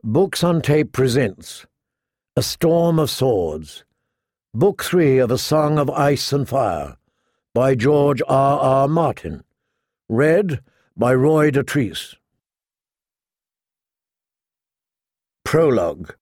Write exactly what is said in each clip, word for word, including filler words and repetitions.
Books on Tape presents A Storm of Swords, Book Three of A Song of Ice and Fire, by George R. R. Martin, read by Roy Dotrice. Prologue.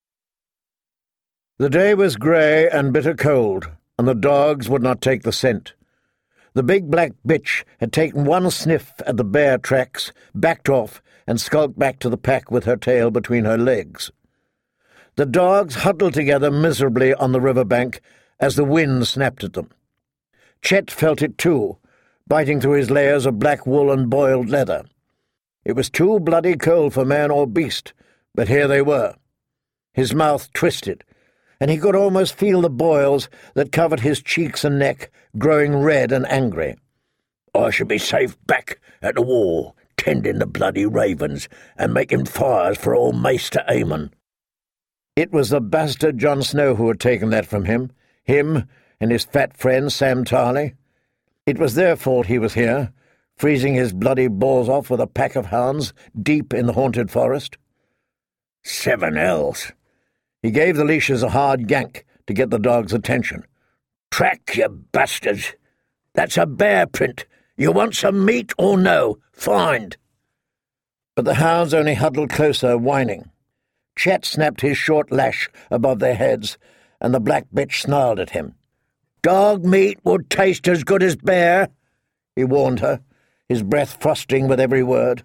The day was grey and bitter cold, and the dogs would not take the scent. The big black bitch had taken one sniff at the bear tracks, backed off, and skulked back to the pack with her tail between her legs. The dogs huddled together miserably on the river bank as the wind snapped at them. Chet felt it too, biting through his layers of black wool and boiled leather. It was too bloody cold for man or beast, but here they were. His mouth twisted, and he could almost feel the boils that covered his cheeks and neck growing red and angry. "I should be safe back at the wall, tending the bloody ravens and making fires for old Maester Aemon." It was the bastard Jon Snow who had taken that from him, him and his fat friend Sam Tarly. It was their fault he was here, freezing his bloody balls off with a pack of hounds deep in the haunted forest. Seven hells! He gave the leashes a hard yank to get the dog's attention. "Track, you bastards! That's a bear print! You want some meat or no? Find!" But the hounds only huddled closer, whining. Chet snapped his short lash above their heads, and the black bitch snarled at him. "Dog meat would taste as good as bear," he warned her, his breath frosting with every word.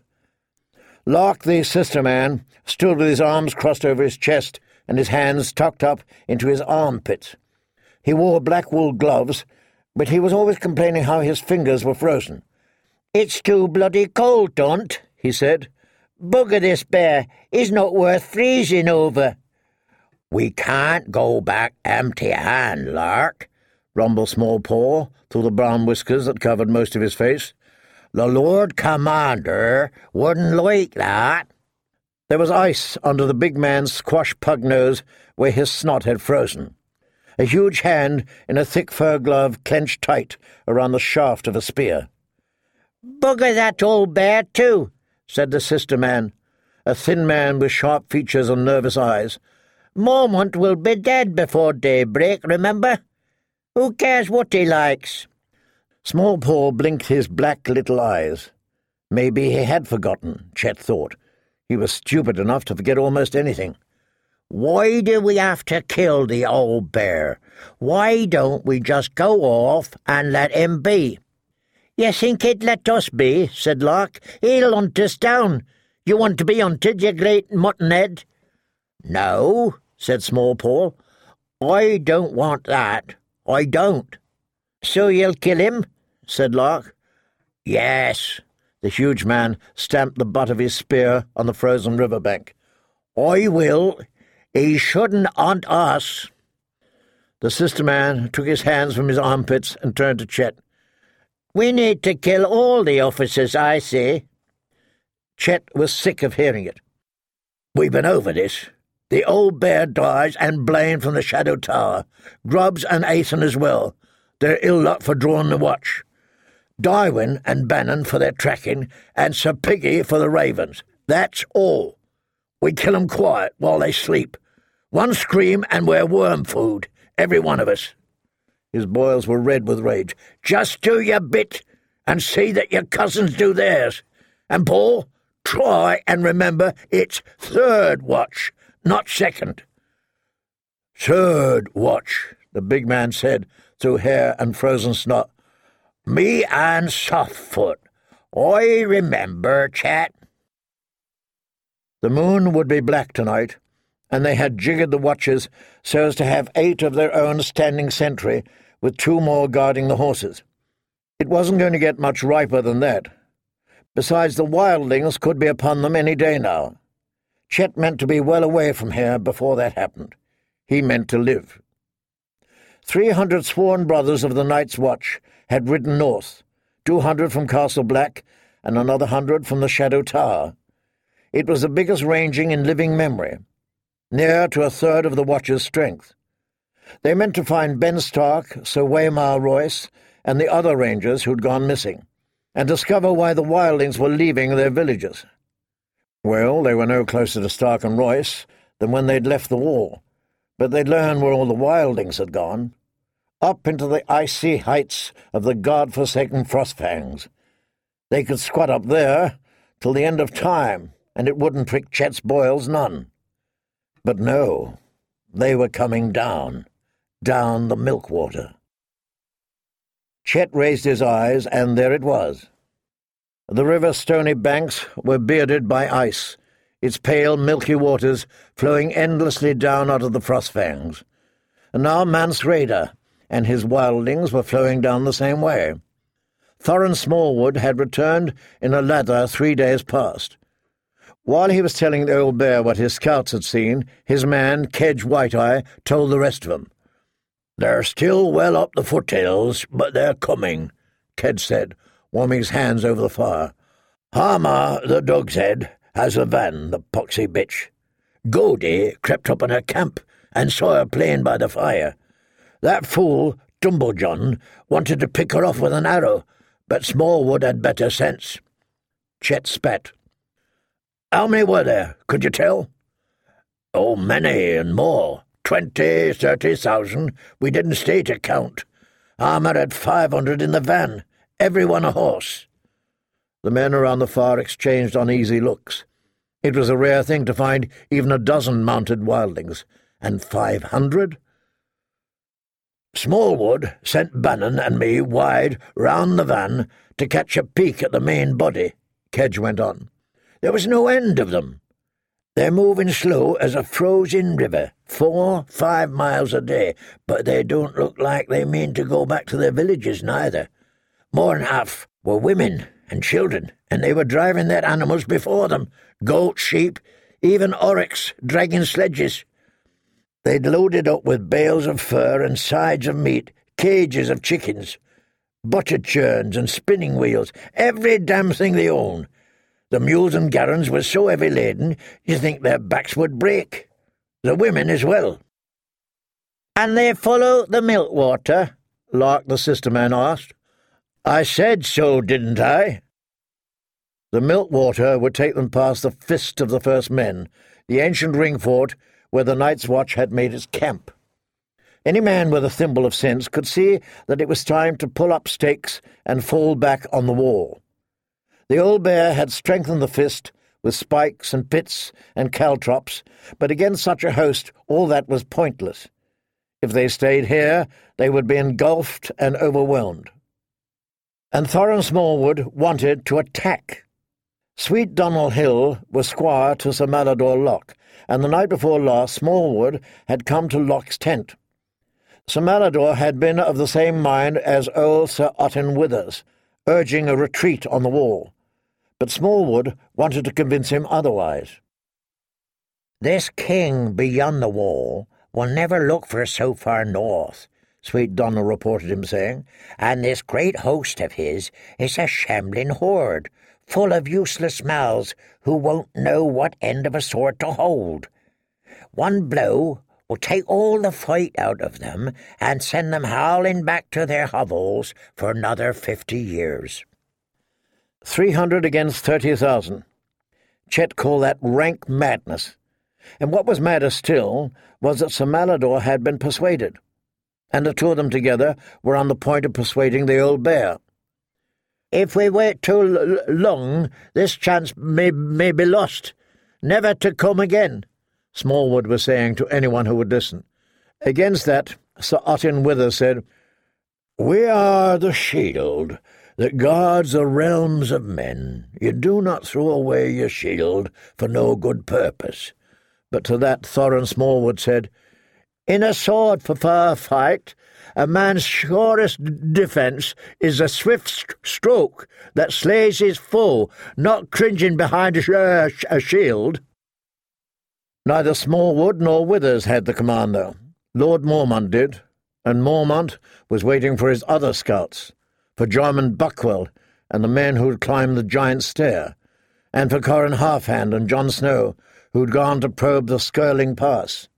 Lark, the sister man, stood with his arms crossed over his chest and his hands tucked up into his armpits. He wore black wool gloves, but he was always complaining how his fingers were frozen. "It's too bloody cold, don't," he said. "Bugger this bear, he's not worth freezing over." "We can't go back empty-hand, Lark," rumbled Small Paw through the brown whiskers that covered most of his face. "The Lord Commander wouldn't like that." There was ice under the big man's squash-pug nose where his snot had frozen. A huge hand in a thick fur glove clenched tight around the shaft of a spear. "Bugger that old bear, too," said the sister man, a thin man with sharp features and nervous eyes. "Mormont will be dead before daybreak, remember? Who cares what he likes?" Small Paw blinked his black little eyes. Maybe he had forgotten, Chet thought. He was stupid enough to forget almost anything. "Why do we have to kill the old bear? Why don't we just go off and let him be?" "You think he'd let us be?" said Lark. "He'll hunt us down. You want to be hunted, you great muttonhead?" "No," said Small Paw. "I don't want that. I don't." "So you'll kill him?" said Lark. "Yes." The huge man stamped the butt of his spear on the frozen river bank. "I will. He shouldn't hunt us." The sister man took his hands from his armpits and turned to Chet. "We need to kill all the officers, I say." Chet was sick of hearing it. "We've been over this. The old bear dies and Blaine from the Shadow Tower. Grubbs and Aithen as well. They're ill luck for drawing the watch. Darwin and Bannon for their tracking, and Sir Piggy for the ravens. That's all. We kill 'em quiet while they sleep. One scream and we're worm food, every one of us." His boils were red with rage. "Just do your bit, and see that your cousins do theirs. And, Paul, try and remember it's third watch, not second." "Third watch," the big man said through hair and frozen snot. "Me and Softfoot. I remember, Chat." The moon would be black tonight, and they had jiggered the watches so as to have eight of their own standing sentry, with two more guarding the horses. It wasn't going to get much riper than that. Besides, the wildlings could be upon them any day now. Chet meant to be well away from here before that happened. He meant to live. Three hundred sworn brothers of the Night's Watch had ridden north, two hundred from Castle Black and another hundred from the Shadow Tower. It was the biggest ranging in living memory, near to a third of the Watch's strength. They meant to find Ben Stark, Sir Waymar Royce, and the other rangers who'd gone missing, and discover why the wildlings were leaving their villages. Well, they were no closer to Stark and Royce than when they'd left the war, but they'd learned where all the wildlings had gone, up into the icy heights of the god-forsaken Frostfangs. They could squat up there till the end of time, and it wouldn't prick Chet's boils none. But no, they were coming down, down the Milkwater. Chet raised his eyes, and there it was. The river's stony banks were bearded by ice, its pale milky waters flowing endlessly down out of the Frostfangs. And now Mance Rayder and his wildlings were flowing down the same way. Thorin Smallwood had returned in a ladder three days past. While he was telling the old bear what his scouts had seen, his man, Kedge White-Eye, told the rest of them. "They're still well up the foothills, but they're coming," Kedge said, warming his hands over the fire. "Harma, the Dog's Head, has a van, the poxy bitch. Godey crept up on her camp and saw her playing by the fire. That fool, Dumblejohn, wanted to pick her off with an arrow, but Smallwood had better sense." Chet spat. "How many were there, could you tell?" "Oh, many and more. Twenty, thirty thousand. We didn't stay to count. Harma had five hundred in the van, every one a horse." The men around the fire exchanged uneasy looks. It was a rare thing to find even a dozen mounted wildlings, and five hundred? "Smallwood sent Bannon and me wide round the van to catch a peek at the main body," Kedge went on. "There was no end of them. They're moving slow as a frozen river, four, five miles a day, but they don't look like they mean to go back to their villages neither. More'n half were women and children, and they were driving their animals before them, goats, sheep, even oryx dragging sledges. They'd loaded up with bales of fur and sides of meat, cages of chickens, butter churns and spinning wheels, every damn thing they own. The mules and garrons were so heavy-laden you'd think their backs would break. The women as well." "And they follow the Milkwater?" Lark the sister-man asked. "I said so, didn't I?" The Milkwater would take them past the Fist of the First Men, the ancient ring fort where the Night's Watch had made its camp. Any man with a thimble of sense could see that it was time to pull up stakes and fall back on the wall. The old bear had strengthened the Fist with spikes and pits and caltrops, but against such a host all that was pointless. If they stayed here, they would be engulfed and overwhelmed. And Thorin Smallwood wanted to attack. Sweet Donald Hill was squire to Sir Malador Locke, and the night before last Smallwood had come to Locke's tent. Sir Malador had been of the same mind as old Sir Otten Withers, urging a retreat on the wall, but Smallwood wanted to convince him otherwise. "This king beyond the wall will never look for so far north," Sweet Donald reported him saying, "and this great host of his is a shambling horde, full of useless mouths who won't know what end of a sword to hold. One blow will take all the fight out of them and send them howling back to their hovels for another fifty years. Three hundred against thirty thousand. Chet called that rank madness. And what was madder still was that Sir Malador had been persuaded, and the two of them together were on the point of persuading the old bear. "If we wait too l- long, this chance may, may be lost, never to come again," Smallwood was saying to anyone who would listen. Against that, Sir Otten Withers said, "We are the shield that guards the realms of men. You do not throw away your shield for no good purpose." But to that Thorin Smallwood said, "In a sword-for-far fight, a man's surest defence is a swift st- stroke that slays his foe, not cringing behind a, sh- a shield." Neither Smallwood nor Withers had the command, though. Lord Mormont did, and Mormont was waiting for his other scouts, for Jarman Buckwell and the men who had climbed the giant stair, and for Corran Halfhand and Jon Snow, who had gone to probe the Skirling Pass.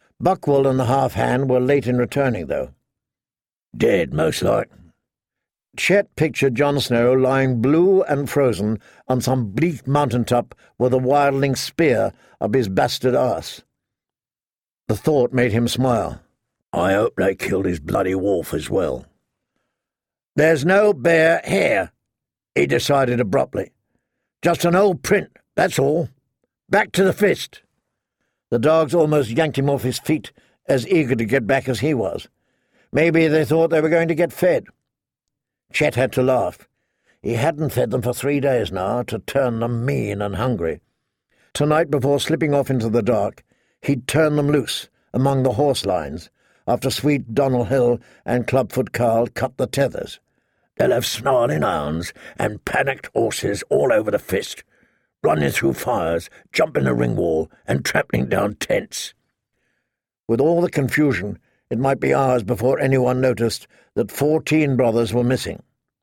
Buckwell and the Half-Hand were late in returning, though. "Dead, most like." Chet pictured Jon Snow lying blue and frozen on some bleak mountain-top with a wildling spear up his bastard arse. The thought made him smile. I hope they killed his bloody wolf as well. There's no bear here, he decided abruptly. Just an old print, that's all. Back to the fist. The dogs almost yanked him off his feet, as eager to get back as he was. Maybe they thought they were going to get fed. Chet had to laugh. He hadn't fed them for three days now, to turn them mean and hungry. Tonight, before slipping off into the dark, he'd turn them loose among the horse lines, after sweet Donnell Hill and Clubfoot Carl cut the tethers. They'll have snarling hounds and panicked horses all over the fist, running through fires, jumping the ring wall, and trampling down tents. With all the confusion, it might be hours before anyone noticed that fourteen brothers were missing.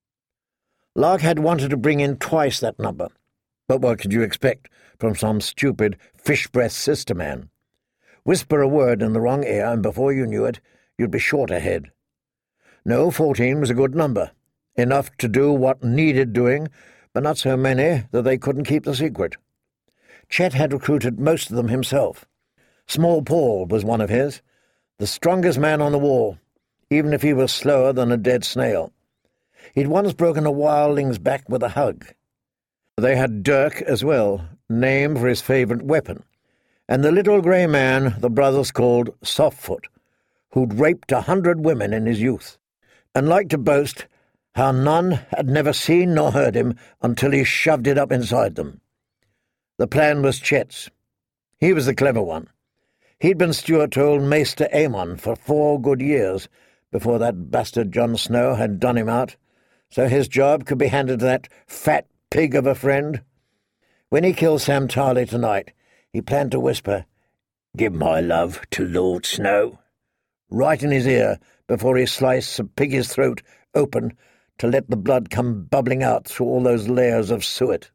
Lark had wanted to bring in twice that number, but what could you expect from some stupid fish-breath sister man? Whisper a word in the wrong ear, and before you knew it, you'd be short ahead. No, fourteen was a good number, enough to do what needed doing, but not so many that they couldn't keep the secret. Chet had recruited most of them himself. Small Paul was one of his, the strongest man on the wall, even if he was slower than a dead snail. He'd once broken a wildling's back with a hug. They had Dirk as well, named for his favourite weapon, and the little grey man the brothers called Softfoot, who'd raped a hundred women in his youth, and liked to boast how none had never seen nor heard him until he shoved it up inside them. The plan was Chet's. He was the clever one. He'd been steward to old Maester Aemon for four good years before that bastard Jon Snow had done him out, so his job could be handed to that fat pig of a friend. When he killed Sam Tarly tonight, he planned to whisper, "Give my love to Lord Snow," right in his ear before he sliced the pig's throat open to let the blood come bubbling out through all those layers of suet.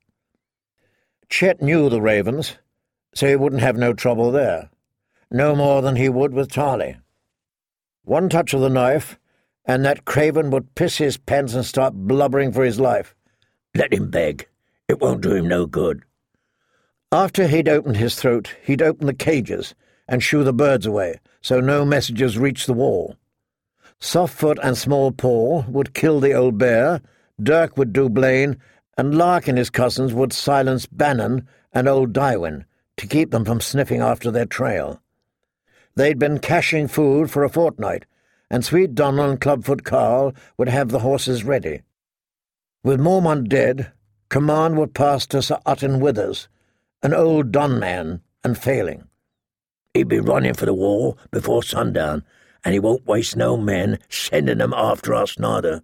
Chet knew the ravens, so he wouldn't have no trouble there, no more than he would with Tarly. One touch of the knife, and that craven would piss his pants and start blubbering for his life. Let him beg. It won't do him no good. After he'd opened his throat, he'd open the cages and shoo the birds away, so no messages reached the wall. Softfoot and Small Paul would kill the old bear, Dirk would do Blaine, and Lark and his cousins would silence Bannon and old Dywin to keep them from sniffing after their trail. They'd been caching food for a fortnight, and Sweet Donnell and Clubfoot Carl would have the horses ready. With Mormont dead, command would pass to Sir Utton Withers, an old Don man and failing. He'd be running for the wall before sundown, and he won't waste no men sending them after us neither.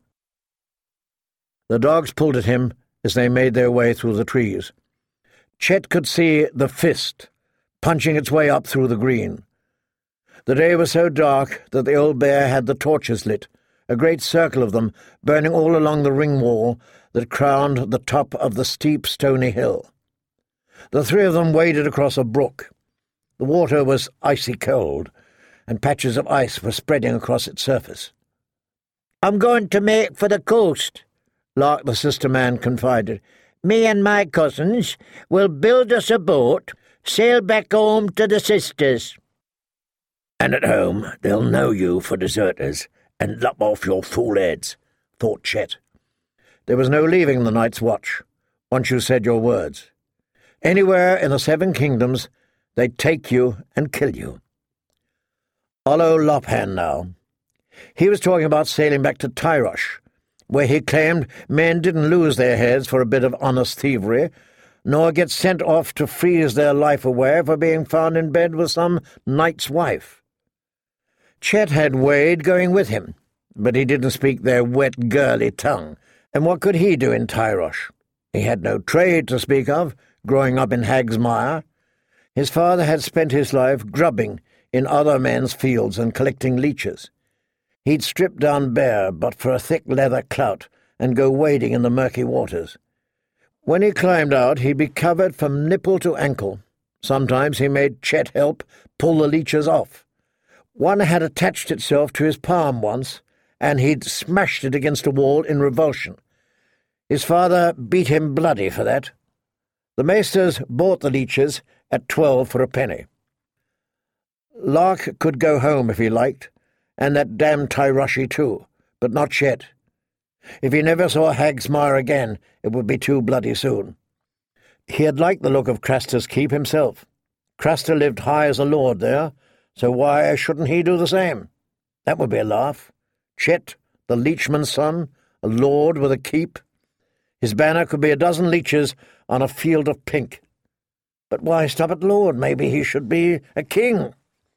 The dogs pulled at him as they made their way through the trees. Chet could see the fist punching its way up through the green. The day was so dark that the old bear had the torches lit, a great circle of them burning all along the ring wall that crowned the top of the steep stony hill. The three of them waded across a brook. The water was icy cold, and patches of ice were spreading across its surface. "I'm going to make for the coast," Lark the sister man confided. "Me and my cousins will build us a boat, sail back home to the sisters." "And at home they'll know you for deserters and lop off your fool heads," thought Chet. There was no leaving the night's watch, once you said your words. Anywhere in the Seven Kingdoms, they'd take you and kill you. Ollo Lophan now. He was talking about sailing back to Tyrosh, where he claimed men didn't lose their heads for a bit of honest thievery, nor get sent off to freeze their life away for being found in bed with some knight's wife. Chet had Wade going with him, but he didn't speak their wet, girly tongue, and what could he do in Tyrosh? He had no trade to speak of, growing up in Hag's Mire. His father had spent his life grubbing in other men's fields and collecting leeches. He'd strip down bare but for a thick leather clout and go wading in the murky waters. When he climbed out, he'd be covered from nipple to ankle. Sometimes he made Chet help pull the leeches off. One had attached itself to his palm once, and he'd smashed it against a wall in revulsion. His father beat him bloody for that. The maesters bought the leeches at twelve for a penny. Lark could go home if he liked, and that damned Tyroshi too, but not Chet. If he never saw Hagsmire again, it would be too bloody soon. He had liked the look of Craster's keep himself. Craster lived high as a lord there, so why shouldn't he do the same? That would be a laugh. Chet, the leechman's son, a lord with a keep. His banner could be a dozen leeches on a field of pink. But why stop at lord? Maybe he should be a king.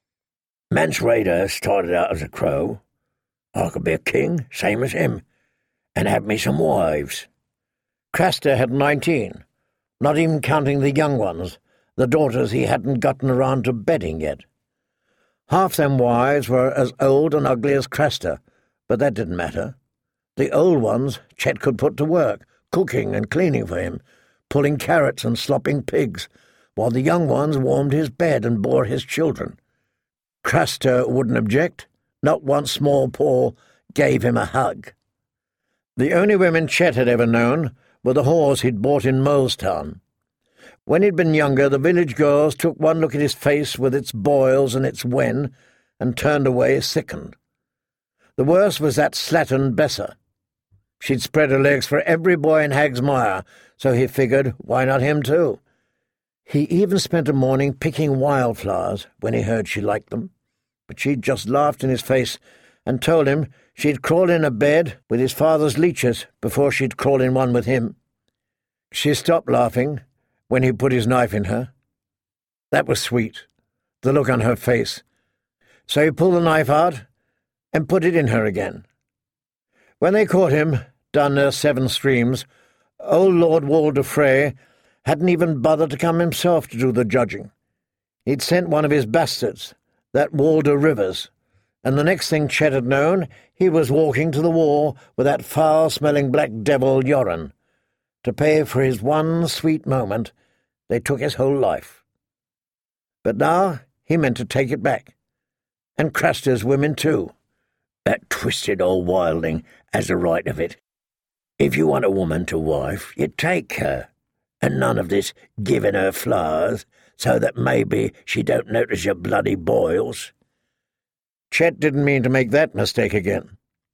Mance Rayder started out as a crow. I could be a king, same as him, and have me some wives. Craster had nineteen, not even counting the young ones, the daughters he hadn't gotten around to bedding yet. Half them wives were as old and ugly as Craster, but that didn't matter. The old ones Chet could put to work, cooking and cleaning for him, pulling carrots and slopping pigs, while the young ones warmed his bed and bore his children. Craster wouldn't object. Not once Small Paul gave him a hug. The only women Chet had ever known were the whores he'd bought in Molestown. When he'd been younger, the village girls took one look at his face with its boils and its wen, and turned away sickened. The worst was that slattern Besser. She'd spread her legs for every boy in Hagsmire, so he figured, why not him too? He even spent a morning picking wildflowers when he heard she liked them, but she'd just laughed in his face and told him she'd crawl in a bed with his father's leeches before she'd crawl in one with him. She stopped laughing when he put his knife in her. That was sweet, the look on her face. So he pulled the knife out and put it in her again. When they caught him, down near Seven Streams, old Lord Walder Frey hadn't even bothered to come himself to do the judging. He'd sent one of his bastards, that Walder Rivers, and the next thing Chet had known, he was walking to the wall with that foul-smelling black devil Yoren. To pay for his one sweet moment, they took his whole life. But now he meant to take it back. And Craster's women too. That twisted old wildling has a right of it. If you want a woman to wife, you take her, and none of this giving her flowers so that maybe she don't notice your bloody boils. Chet didn't mean to make that mistake again.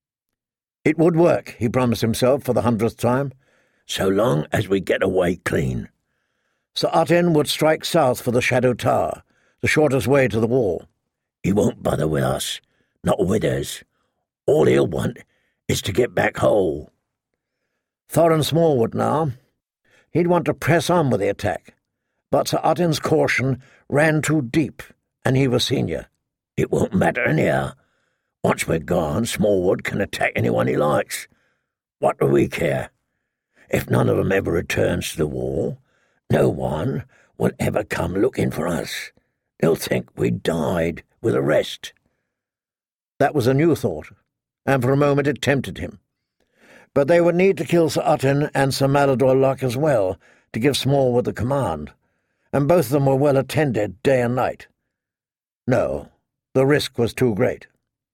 It would work, he promised himself for the hundredth time, so long as we get away clean. Sir Otten would strike south for the Shadow Tower, the shortest way to the wall. He won't bother with us, not with us. All he'll want is to get back whole. Thorin Smallwood now. He'd want to press on with the attack, but Sir Otten's caution ran too deep, and he was senior. It won't matter anyhow. Once we're gone, Smallwood can attack anyone he likes. What do we care? If none of them ever returns to the wall, no one will ever come looking for us. They'll think we died with the rest. That was a new thought, and for a moment it tempted him. But they would need to kill Sir Otten and Sir Malador Locke as well to give Smallwood the command, and both of them were well attended day and night. No, the risk was too great.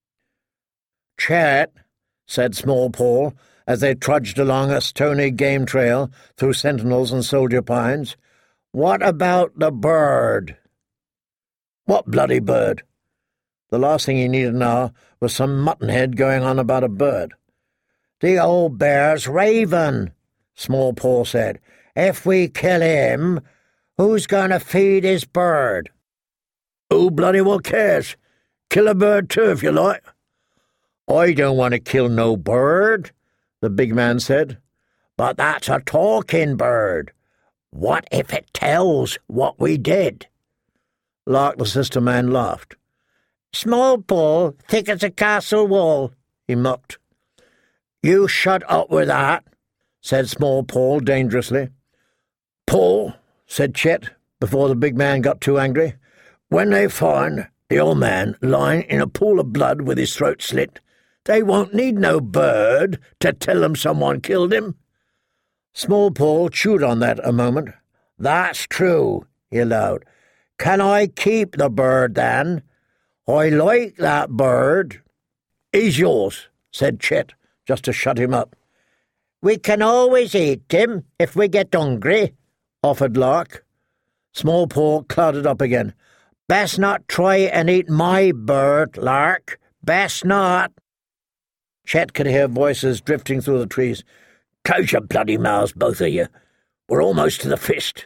"Chet," said Small Paul, as they trudged along a stony game trail through sentinels and soldier pines, "what about the bird?" "What bloody bird?" The last thing he needed now was some muttonhead going on about a bird. "The old bear's raven," Small Paul said. "If we kill him, who's going to feed his bird?" "Who bloody well cares? Kill a bird too, if you like." "I don't want to kill no bird," the big man said. "But that's a talking bird. What if it tells what we did?" Lark, the sister man, laughed. "Small Paul, thick as a castle wall," he mocked. "You shut up with that," said Small Paul dangerously. "Paul," said Chet, before the big man got too angry, "when they find the old man lying in a pool of blood with his throat slit, they won't need no bird to tell them someone killed him." Small Paul chewed on that a moment. "That's true," he allowed. "Can I keep the bird, then? I like that bird." "He's yours," said Chet, just to shut him up. "We can always eat him if we get hungry," offered Lark. Small Paw clouded up again. "Best not try and eat my bird, Lark. Best not." Chet could hear voices drifting through the trees. "Close your bloody mouths, both of you. We're almost to the fist."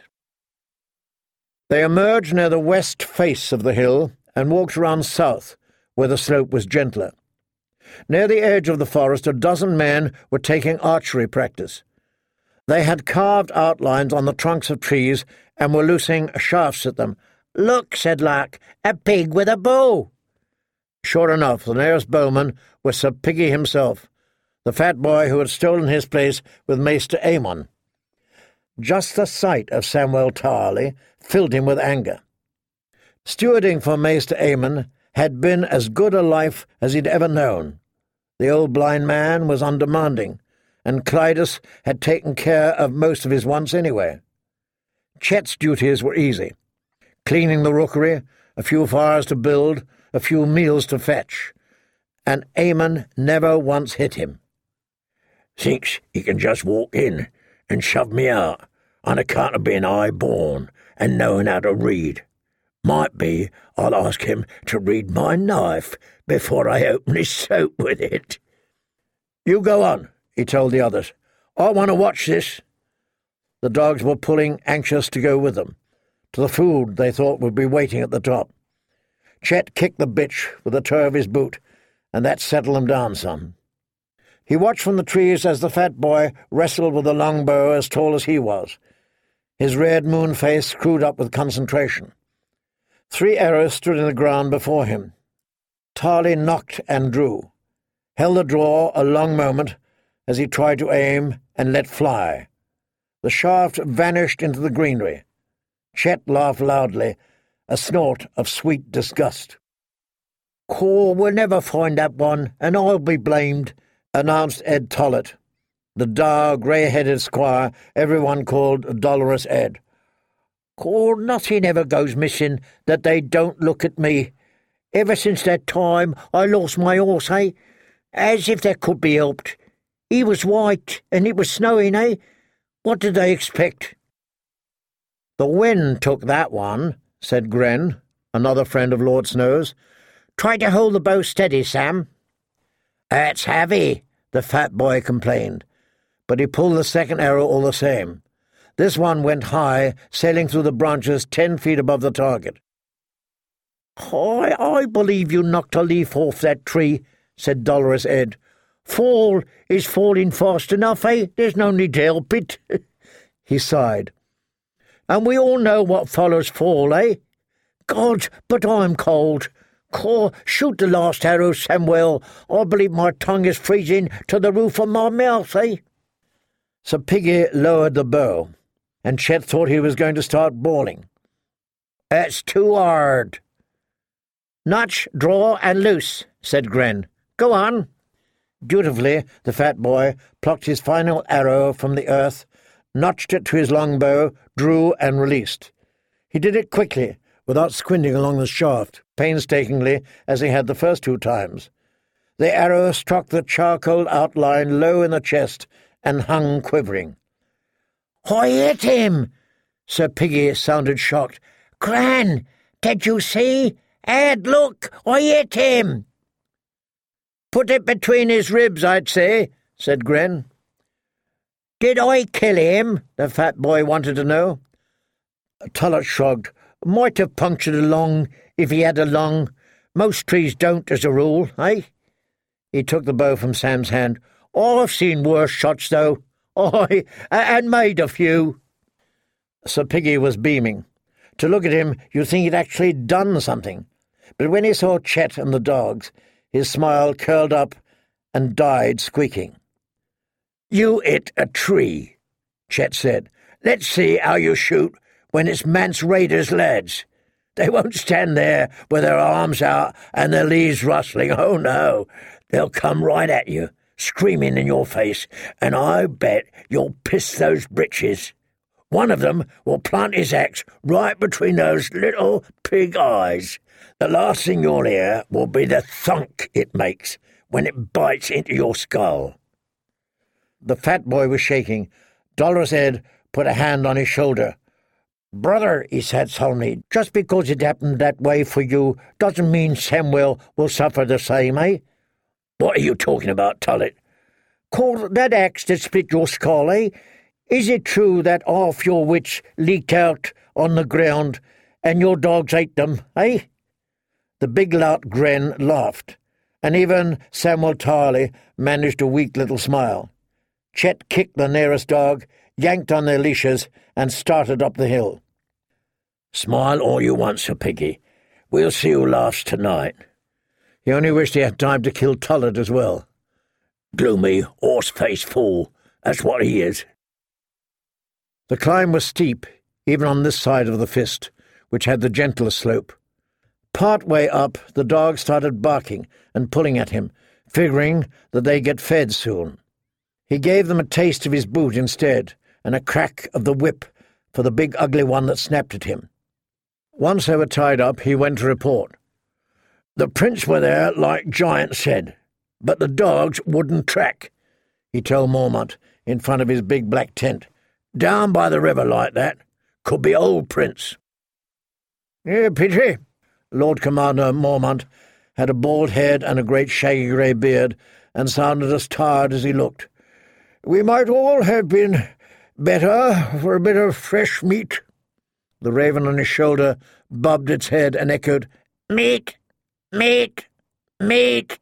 They emerged near the west face of the hill and walked around south, where the slope was gentler. Near the edge of the forest, a dozen men were taking archery practice. They had carved outlines on the trunks of trees and were loosing shafts at them. "Look," said Lark, "a pig with a bow." Sure enough, the nearest bowman was Sir Piggy himself, the fat boy who had stolen his place with Maester Aemon. Just the sight of Samwell Tarley filled him with anger. Stewarding for Maester Aemon had been as good a life as he'd ever known. The old blind man was undemanding, and Clydas had taken care of most of his wants anyway. Chet's duties were easy. Cleaning the rookery, a few fires to build, a few meals to fetch. And Aemon never once hit him. "Thinks he can just walk in and shove me out on account of being high-born and knowing how to read. Might be I'll ask him to read my knife before I open his soap with it." "You go on," he told the others. "I want to watch this." The dogs were pulling, anxious to go with them, to the food they thought would be waiting at the top. Chet kicked the bitch with the toe of his boot, and that settled him down some. He watched from the trees as the fat boy wrestled with a longbow as tall as he was, his red moon face screwed up with concentration. Three arrows stood in the ground before him. Tarley knocked and drew, held the draw a long moment as he tried to aim and let fly. The shaft vanished into the greenery. Chet laughed loudly, a snort of sweet disgust. "Caw will never find that one, and I'll be blamed," announced Ed Tollett, the dour, grey-headed squire everyone called Dolorous Ed. "Caw, nothing ever goes missing that they don't look at me. Ever since that time I lost my horse, eh? As if that could be helped. He was white, and it was snowing, eh? What did they expect?" "The wind took that one," said Gren, another friend of Lord Snow's. "Try to hold the bow steady, Sam." "That's heavy," the fat boy complained, but he pulled the second arrow all the same. This one went high, sailing through the branches ten feet above the target. "I, I believe you knocked a leaf off that tree," said Dolorous Ed. "Fall is falling fast enough, eh? There's no need to help it." He sighed. "And we all know what follows fall, eh? God, but I'm cold. Caw, shoot the last arrow, Samwell. I believe my tongue is freezing to the roof of my mouth, eh?" Sir Piggy lowered the bow, and Chet thought he was going to start bawling. "That's too hard." "Notch, draw, and loose," said Gren. "Go on." Dutifully, the fat boy plucked his final arrow from the earth, notched it to his longbow, drew, and released. He did it quickly, without squinting along the shaft, painstakingly as he had the first two times. The arrow struck the charcoal outline low in the chest and hung quivering. "I hit him!" Sir Piggy sounded shocked. "Gran, did you see? Ed, look, I hit him!" "Put it between his ribs, I'd say," said Gren. "Did I kill him?" the fat boy wanted to know. Tullett shrugged. "Might have punctured a lung if he had a lung. Most trees don't, as a rule, eh?" He took the bow from Sam's hand. "I've seen worse shots, though. I and made a few." Sir Piggy was beaming. To look at him, you'd think he'd actually done something. But when he saw Chet and the dogs, his smile curled up and died squeaking. "You hit a tree," Chet said. "Let's see how you shoot when it's Mance Rayder's lads. They won't stand there with their arms out and their leaves rustling. Oh, no. They'll come right at you, screaming in your face, and I bet you'll piss those britches. One of them will plant his axe right between those little pig eyes. The last thing you'll hear will be the thunk it makes when it bites into your skull." The fat boy was shaking. Dolorous Ed put a hand on his shoulder. "Brother," he said solemnly, "just because it happened that way for you doesn't mean Samuel will suffer the same, eh?" "What are you talking about, Tullet?" "Call that axe that split your skull, eh? Is it true that half your wits leaked out on the ground and your dogs ate them, eh?" The big lout Gren laughed, and even Samuel Tarley managed a weak little smile. Chet kicked the nearest dog, yanked on their leashes, and started up the hill. "Smile all you want, Sir Piggy. We'll see who laughs tonight." He only wished he had time to kill Tullet as well. "Gloomy, horse-faced fool, that's what he is." The climb was steep, even on this side of the fist, which had the gentlest slope. Part way up, the dogs started barking and pulling at him, figuring that they'd get fed soon. He gave them a taste of his boot instead, and a crack of the whip for the big ugly one that snapped at him. Once they were tied up, he went to report. "The prints were there, like Giant said, but the dogs wouldn't track," he told Mormont in front of his big black tent. "Down by the river like that. Could be old prints." "Yeah, pity." Lord Commander Mormont had a bald head and a great shaggy grey beard, and sounded as tired as he looked. "We might all have been better for a bit of fresh meat." The raven on his shoulder bobbed its head and echoed, "Meat! Meat! Meat!"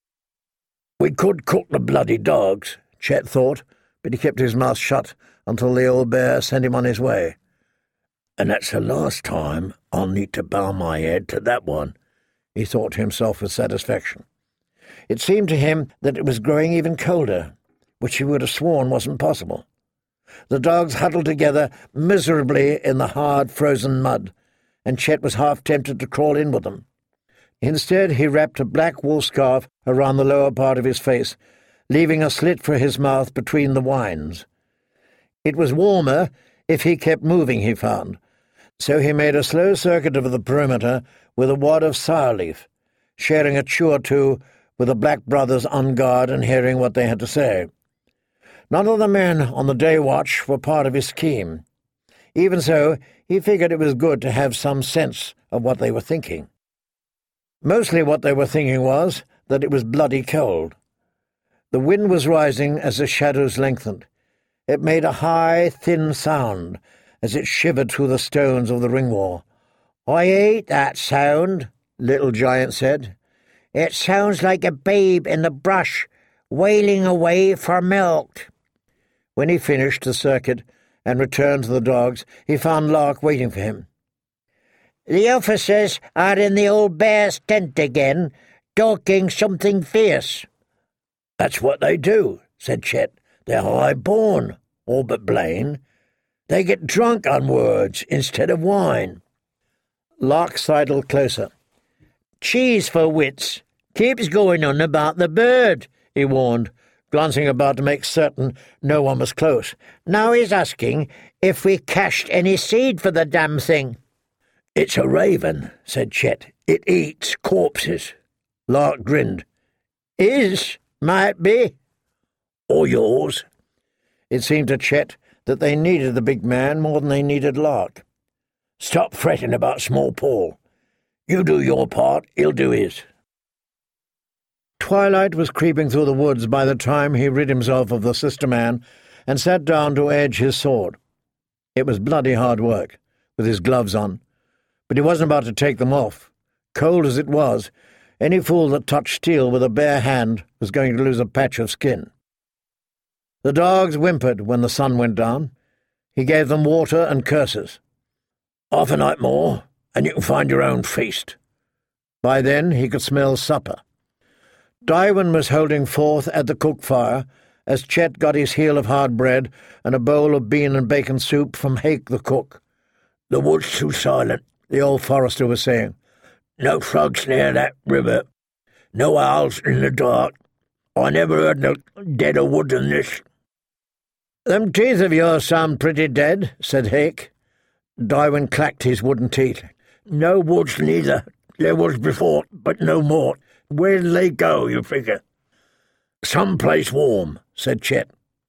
"We could cook the bloody dogs," Chet thought, but he kept his mouth shut until the old bear sent him on his way. "And that's the last time I'll need to bow my head to that one," he thought to himself with satisfaction. It seemed to him that it was growing even colder, which he would have sworn wasn't possible. The dogs huddled together miserably in the hard, frozen mud, and Chet was half tempted to crawl in with them. Instead, he wrapped a black wool scarf around the lower part of his face, leaving a slit for his mouth between the whines. It was warmer if he kept moving, he found, so he made a slow circuit of the perimeter with a wad of sour leaf, sharing a chew or two with the Black Brothers on guard and hearing what they had to say. None of the men on the day watch were part of his scheme. Even so, he figured it was good to have some sense of what they were thinking. Mostly what they were thinking was that it was bloody cold. The wind was rising as the shadows lengthened. It made a high, thin sound as it shivered through the stones of the ring wall. "I hate that sound," Little Giant said. "It sounds like a babe in the brush, wailing away for milk." When he finished the circuit and returned to the dogs, he found Lark waiting for him. "The officers are in the old bear's tent again, talking something fierce." "That's what they do," said Chet. "They're high-born, all but Blaine. They get drunk on words instead of wine." Lark sidled closer. "Cheese for wits. Keeps going on about the bird," he warned, glancing about to make certain no one was close. "Now he's asking if we cached any seed for the damn thing." "It's a raven," said Chet. "It eats corpses." Lark grinned. "Is, might be." "Or yours." It seemed to Chet that they needed the big man more than they needed Lark. "Stop fretting about Small Paul. You do your part, he'll do his." Twilight was creeping through the woods by the time he rid himself of the sister man and sat down to edge his sword. It was bloody hard work, with his gloves on, but he wasn't about to take them off. Cold as it was, any fool that touched steel with a bare hand was going to lose a patch of skin. The dogs whimpered when the sun went down. He gave them water and curses. "Half a night more, and you can find your own feast." By then he could smell supper. Daiwin was holding forth at the cook fire as Chet got his heel of hard bread and a bowl of bean and bacon soup from Hake the cook. "The wood's too silent," the old forester was saying. "No frogs near that river. No owls in the dark. I never heard no deader wood than this." "Them teeth of yours sound pretty dead," said Hake. Daiwin clacked his wooden teeth. "No woods neither. There was before, but no more. Where did they go, you figure?" "Some place warm," said Chet.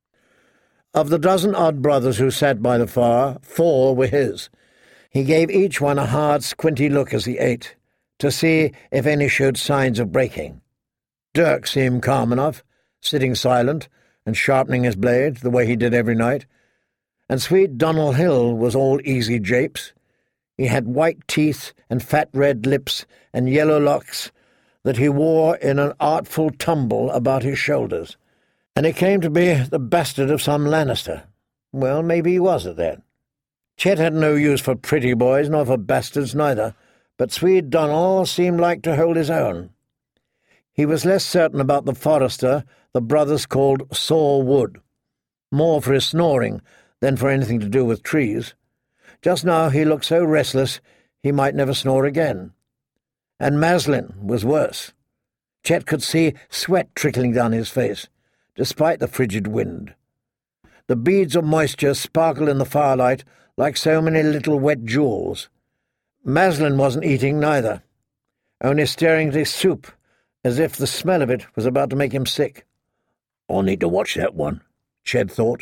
Of the dozen-odd brothers who sat by the fire, four were his. He gave each one a hard, squinty look as he ate, to see if any showed signs of breaking. Dirk seemed calm enough, sitting silent and sharpening his blade the way he did every night, and sweet Donald Hill was all easy japes. He had white teeth and fat red lips and yellow locks that he wore in an artful tumble about his shoulders, and he came to be the bastard of some Lannister. Well, maybe he was at that. Chet had no use for pretty boys, nor for bastards neither, but Swede Donald seemed like to hold his own. He was less certain about the forester the brothers called Saw Wood, more for his snoring than for anything to do with trees. Just now he looked so restless he might never snore again. And Maslin was worse. Chet could see sweat trickling down his face, despite the frigid wind. The beads of moisture sparkled in the firelight like so many little wet jewels. Maslin wasn't eating neither, only staring at his soup as if the smell of it was about to make him sick. "I'll need to watch that one," Chet thought.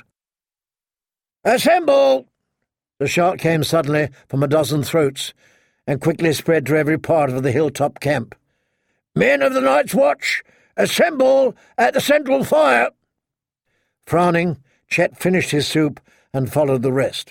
"Assemble!" The shout came suddenly from a dozen throats and quickly spread to every part of the hilltop camp. "Men of the Night's Watch, assemble at the central fire!" Frowning, Chet finished his soup and followed the rest.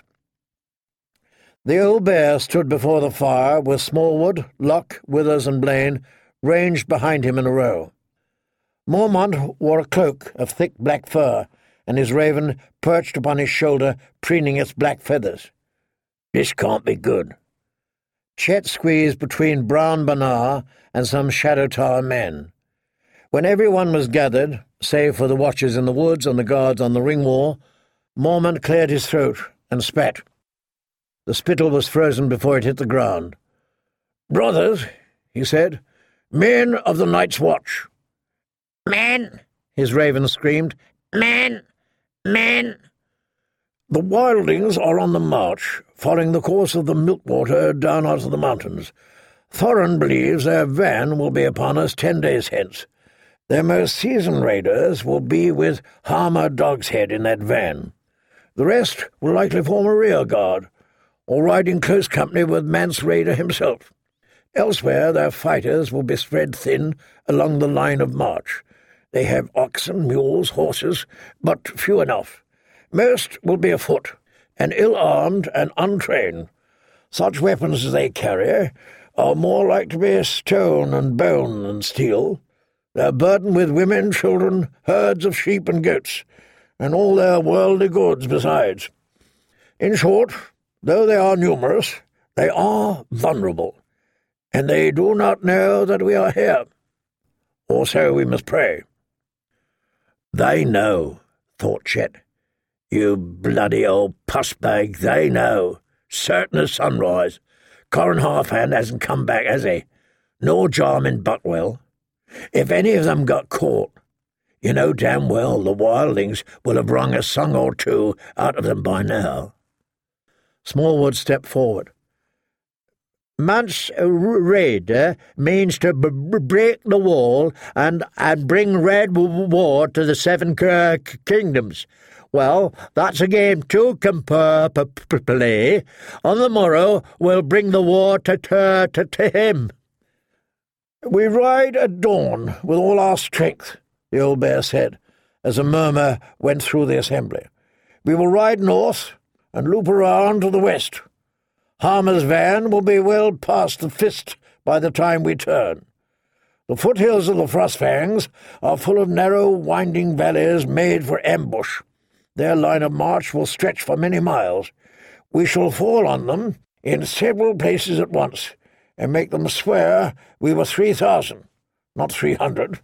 The old bear stood before the fire with Smallwood, Locke, Withers, and Blaine ranged behind him in a row. Mormont wore a cloak of thick black fur, and his raven perched upon his shoulder, preening its black feathers. "This can't be good." Chet squeezed between Brown Bernard and some Shadow Tower men. When everyone was gathered, save for the watchers in the woods and the guards on the ring wall, Mormont cleared his throat and spat. The spittle was frozen before it hit the ground. "Brothers," he said, "men of the Night's Watch." "Men!" his raven screamed. "Men! Men!" "The wildlings are on the march, following the course of the Milkwater down out of the mountains. Thorin believes their van will be upon us ten days hence. Their most seasoned raiders will be with Harmer Dogshead in that van. The rest will likely form a rear guard, or ride in close company with Mance Rayder himself. Elsewhere their fighters will be spread thin along the line of march. They have oxen, mules, horses, but few enough. Most will be afoot, and ill-armed and untrained. Such weapons as they carry are more like to be stone and bone than steel. They are burdened with women, children, herds of sheep and goats, and all their worldly goods besides. In short, though they are numerous, they are vulnerable, and they do not know that we are here. Or so we must pray." "They know," thought Chet. "You bloody old pussbag, they know. Certain as sunrise. Corran Halfhand hasn't come back, has he? Nor Jarman Buckwell. If any of them got caught, you know damn well the wildlings will have wrung a song or two out of them by now." Smallwood stepped forward. "Mance Rayder means to b- b- break the wall and, and bring red war to the Seven k- Kingdoms. Well, that's a game two can p- p- p- play. On the morrow we'll bring the war to, to, to, to him." "We ride at dawn with all our strength," the old bear said, as a murmur went through the assembly. "We will ride north and loop around to the west. Harmer's van will be well past the fist by the time we turn. The foothills of the Frostfangs are full of narrow, winding valleys made for ambush. Their line of march will stretch for many miles. We shall fall on them in several places at once, and make them swear we were three thousand, not three hundred.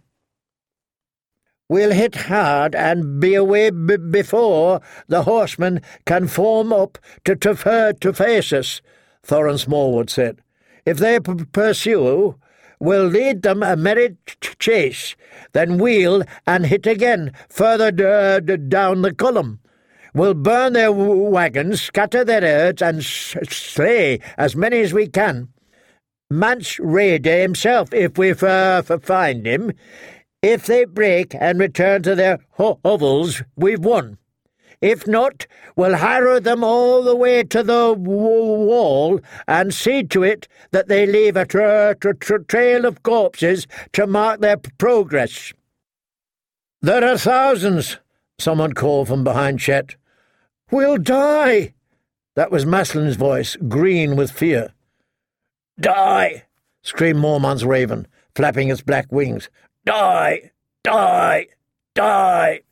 "We'll hit hard and be away b- before the horsemen can form up to, to, to face us," Thorin Smallwood said. "If they p- pursue, we'll lead them a merry ch- chase, then wheel and hit again further d- d- down the column. We'll burn their w- wagons, scatter their herds, and s- slay as many as we can. Mance Rayder himself, if we f- f- find him, If they break and return to their ho- hovels, we've won. If not, we'll harrow them all the way to the w- wall and see to it that they leave a tra- tra- tra- trail of corpses to mark their p- progress." "There are thousands," someone called from behind Chet. "We'll die." That was Maslin's voice, green with fear. "Die!" screamed Mormont's raven, flapping its black wings. "Die! Die! Die!"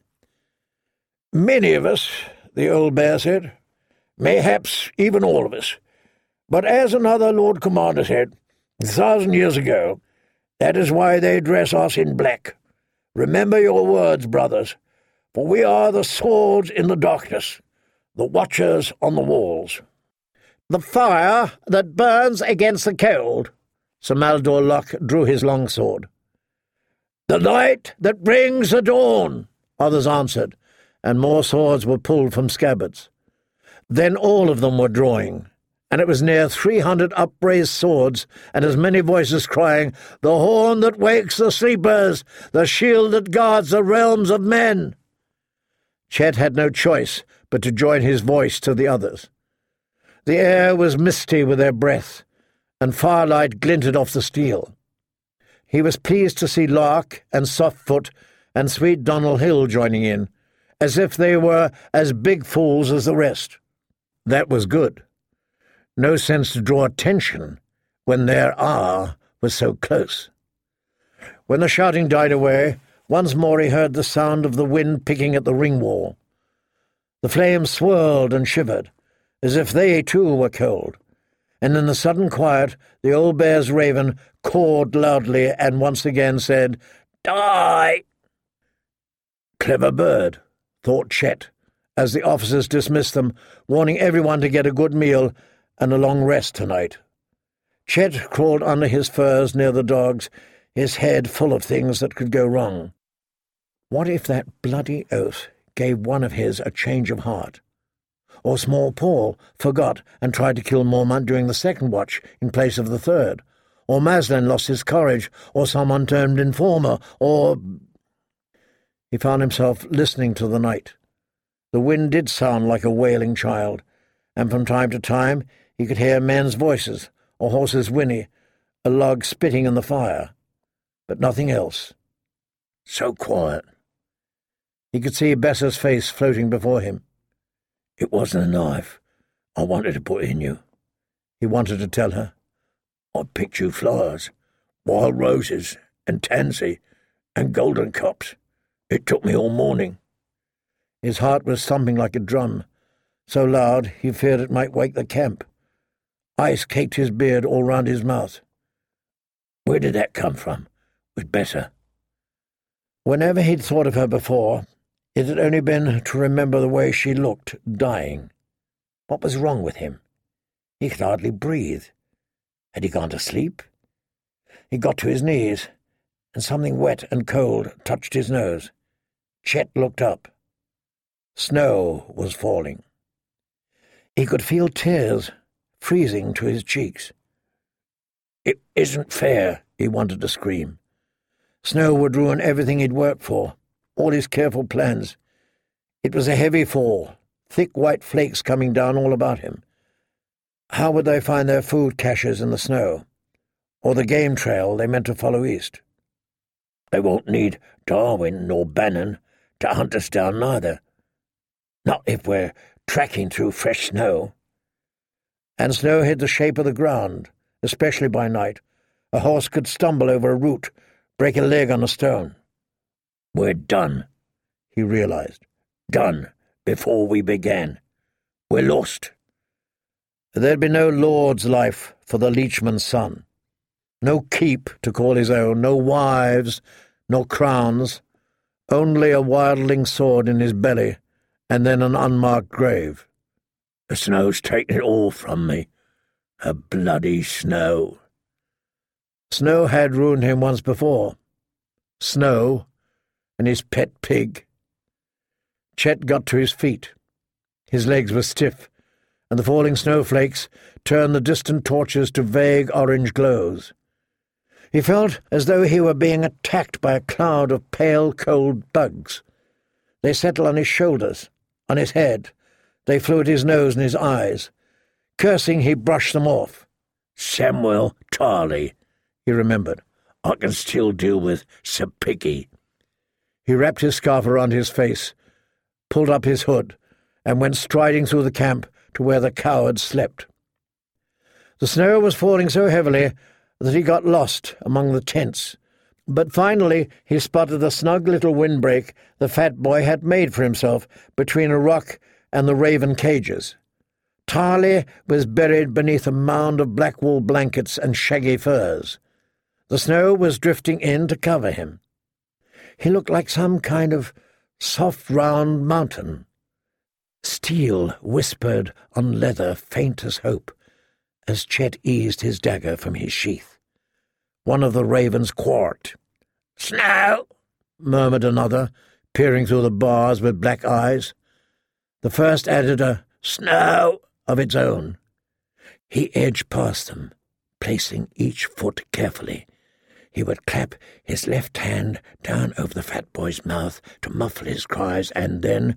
"Many of us," the old bear said. "Mayhaps even all of us. But as another Lord Commander said, a thousand years ago, that is why they dress us in black. Remember your words, brothers, for we are the swords in the darkness, the watchers on the walls." "The fire that burns against the cold," Sir Maldor Locke drew his long sword. "The light that brings the dawn," others answered, and more swords were pulled from scabbards. Then all of them were drawing, and it was near three hundred upraised swords, and as many voices crying, "The horn that wakes the sleepers, the shield that guards the realms of men." Chet had no choice but to join his voice to the others. The air was misty with their breath, and firelight glinted off the steel. He was pleased to see Lark and Softfoot and sweet Donald Hill joining in, as if they were as big fools as the rest. That was good. No sense to draw attention when their hour was so close. When the shouting died away, once more he heard the sound of the wind picking at the ring wall. The flames swirled and shivered, as if they too were cold, and in the sudden quiet the old bear's raven cawed loudly and once again said, "Die!" "Clever bird," thought Chet, as the officers dismissed them, warning everyone to get a good meal and a long rest tonight. Chet crawled under his furs near the dogs, his head full of things that could go wrong. What if that bloody oath gave one of his a change of heart? Or Small Paul forgot and tried to kill Mormont during the second watch in place of the third? Or Maslin lost his courage, or someone turned informer, or... He found himself listening to the night. The wind did sound like a wailing child, and from time to time he could hear men's voices, a horse's whinny, a log spitting in the fire, but nothing else. So quiet. He could see Bessa's face floating before him. "It wasn't a knife I wanted to put in you," he wanted to tell her. "I picked you flowers, wild roses and tansy and golden cups. It took me all morning." His heart was thumping like a drum, so loud he feared it might wake the camp. Ice caked his beard all round his mouth. Where did that come from, with Bessa? Whenever he'd thought of her before, it had only been to remember the way she looked, dying. What was wrong with him? He could hardly breathe. Had he gone to sleep? He got to his knees, and something wet and cold touched his nose. Chet looked up. Snow was falling. He could feel tears freezing to his cheeks. It isn't fair, he wanted to scream. Snow would ruin everything he'd worked for, all his careful plans. It was a heavy fall, thick white flakes coming down all about him. How would they find their food caches in the snow, or the game trail they meant to follow east? They won't need Darwin nor Bannon to hunt us down neither. Not if we're tracking through fresh snow. And snow hid the shape of the ground, especially by night. A horse could stumble over a root, break a leg on a stone. We're done, he realized. Done before we began. We're lost. There'd be no lord's life for the leechman's son. No keep to call his own, no wives, nor crowns, only a wildling sword in his belly, and then an unmarked grave. The snow's taken it all from me. A bloody snow. Snow had ruined him once before. Snow and his pet pig. Chet got to his feet. His legs were stiff, and the falling snowflakes turned the distant torches to vague orange glows. He felt as though he were being attacked by a cloud of pale, cold bugs. They settled on his shoulders, on his head. They flew at his nose and his eyes. Cursing, he brushed them off. "Samuel Tarley," he remembered. "I can still deal with Sir Piggy." He wrapped his scarf around his face, pulled up his hood, and went striding through the camp to where the cowards slept. The snow was falling so heavily that he got lost among the tents, but finally he spotted the snug little windbreak the fat boy had made for himself between a rock and the raven cages. Tarley was buried beneath a mound of black wool blankets and shaggy furs. The snow was drifting in to cover him. He looked like some kind of soft round mountain. Steel whispered on leather faint as hope, as Chet eased his dagger from his sheath. One of the ravens quarked. "Snow!" murmured another, peering through the bars with black eyes. The first added a "snow" of its own. He edged past them, placing each foot carefully. He would clap his left hand down over the fat boy's mouth to muffle his cries, and then,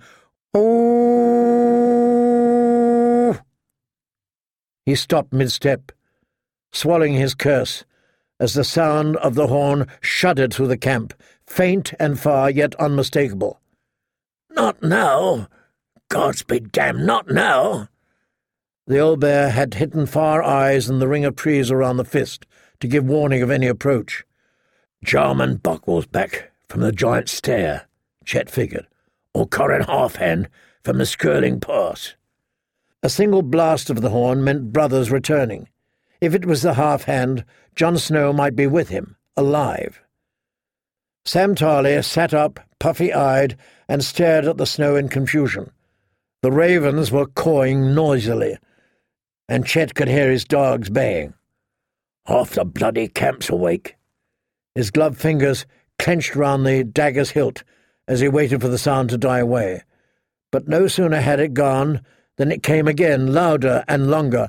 "Oh!" He stopped mid-step, swallowing his curse, as the sound of the horn shuddered through the camp, faint and far, yet unmistakable. "Not now! Gods be damned, not now!" The old bear had hidden far eyes in the ring of trees around the fist to give warning of any approach. "Jarman Buckle's back from the giant stair," Chet figured, "or Corrin Halfhand from the Skirling Pass." A single blast of the horn meant brothers returning. If it was the Halfhand, Jon Snow might be with him, alive. Sam Tarley sat up, puffy-eyed, and stared at the snow in confusion. The ravens were cawing noisily, and Chet could hear his dogs baying. "Half the bloody camp's awake." His gloved fingers clenched round the dagger's hilt as he waited for the sound to die away. But no sooner had it gone than it came again, louder and longer.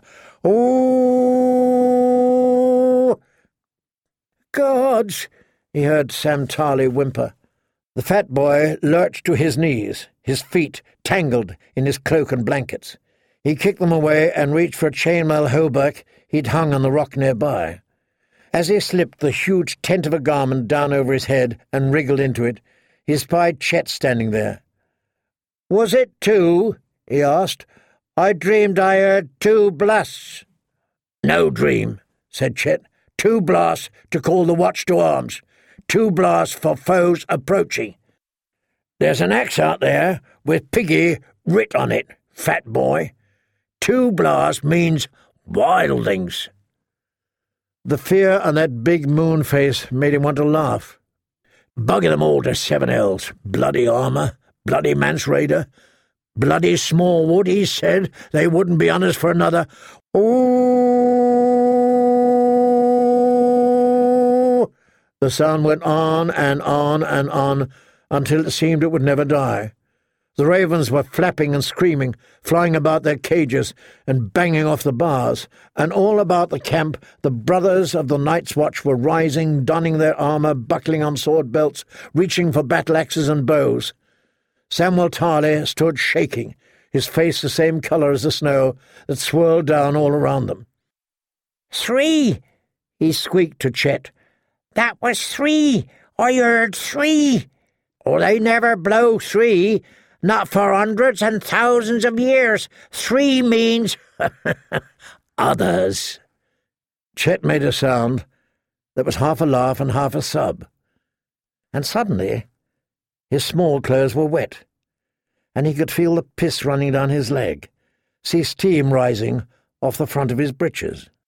"Oh! Gods!" he heard Sam Tarley whimper. The fat boy lurched to his knees, his feet tangled in his cloak and blankets. He kicked them away and reached for a chainmail hauberk he'd hung on the rock nearby. As he slipped the huge tent of a garment down over his head and wriggled into it, he spied Chet standing there. "Was it two?" he asked. "I dreamed I heard two blasts." "No dream," said Chet. "Two blasts to call the watch to arms. Two blasts for foes approaching. There's an axe out there with Piggy writ on it, fat boy. Two blasts means wildlings." The fear on that big moon face made him want to laugh. "Bugger them all to seven hells. Bloody armour, bloody Mansraider, bloody Smallwood," he said. "They wouldn't be on us for another. Oh!" The sound went on and on and on until it seemed it would never die. The ravens were flapping and screaming, flying about their cages and banging off the bars, and all about the camp the brothers of the Night's Watch were rising, donning their armour, buckling on sword belts, reaching for battle-axes and bows. Samuel Tarley stood shaking, his face the same colour as the snow that swirled down all around them. "Three!" he squeaked to Chet. "That was three! I heard three! Or they never blow three, not for hundreds and thousands of years. Three means others." Chet made a sound that was half a laugh and half a sob. And suddenly his small clothes were wet, and he could feel the piss running down his leg, see steam rising off the front of his breeches.